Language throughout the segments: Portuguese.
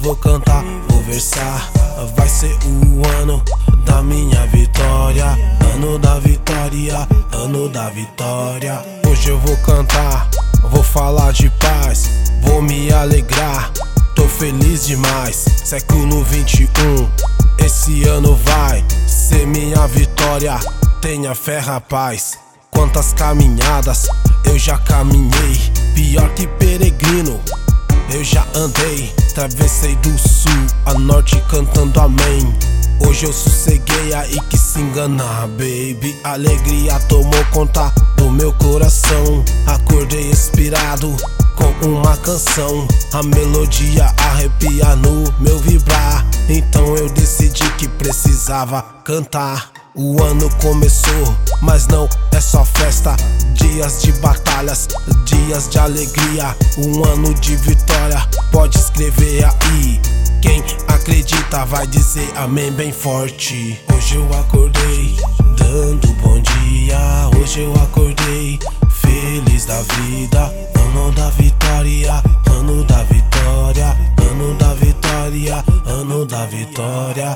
vou cantar, vou versar. Vai ser o ano da minha vitória, ano da vitória, ano da vitória. Hoje eu vou cantar, vou falar de paz, vou me alegrar. Tô feliz demais, século 21, esse ano vai ser minha vitória. Tenha fé, rapaz, quantas caminhadas eu já caminhei, pior que peregrino eu já andei. Atravessei do sul a norte cantando amém. Hoje eu sosseguei, aí que se enganar, baby. Alegria tomou conta do meu coração. Acordei inspirado com uma canção, a melodia arrepia no meu vibrar. Então eu decidi que precisava cantar. O ano começou, mas não é só festa. Dias de batalhas, dias de alegria, um ano de vitória. Pode escrever aí, quem acredita vai dizer amém bem forte. Hoje eu acordei dando bom dia, hoje eu acordei feliz da vida. Ano da vitória, ano da vitória, ano da vitória, ano da vitória.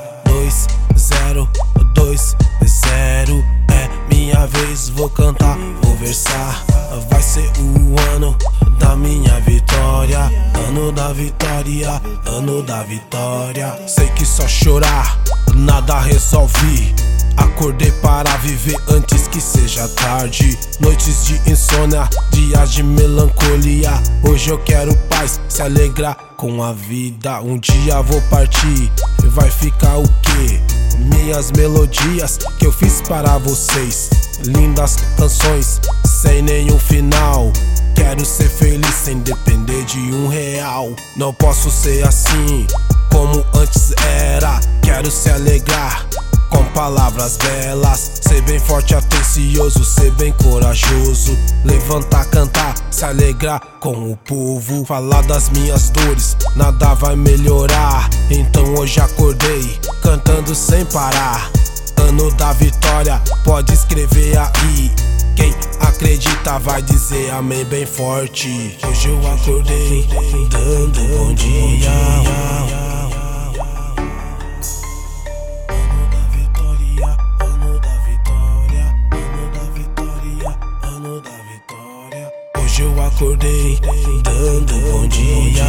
2-0-2-0, é minha vez, vou cantar, vou versar. Vai ser o ano da minha vitória, ano da vitória, ano da vitória. Sei que só chorar nada resolve. Acordei para viver antes que seja tarde. Noites de insônia, dias de melancolia. Hoje eu quero paz, se alegrar com a vida. Um dia vou partir e vai ficar o quê? Minhas melodias que eu fiz para vocês, lindas canções sem nenhum final. Quero ser feliz sem depender de R$1. Não posso ser assim como antes era. Quero se alegrar com palavras belas, ser bem forte, atencioso, ser bem corajoso. Levantar, cantar, se alegrar com o povo. Falar das minhas dores, nada vai melhorar. Então hoje acordei, cantando sem parar. Ano da vitória, pode escrever aí. Quem acredita vai dizer amém bem forte. Hoje eu acordei, dando bom dia. Hoje eu acordei dando bom dia.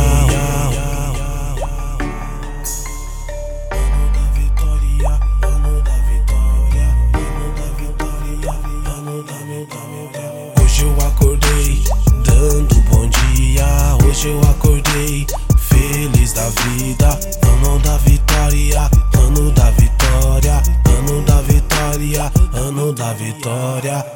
Ano da vitória, ano da vitória, ano da vitória, ano da vitória. Hoje eu acordei dando bom dia. Hoje eu acordei feliz da vida. Ano da vitória, ano da vitória, ano da vitória, ano da vitória.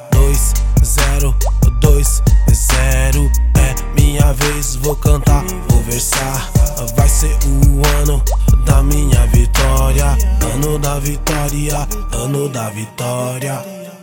2-0-2-0, é minha vez, vou cantar, vou versar. Vai ser o ano da minha vitória, ano da vitória, ano da vitória.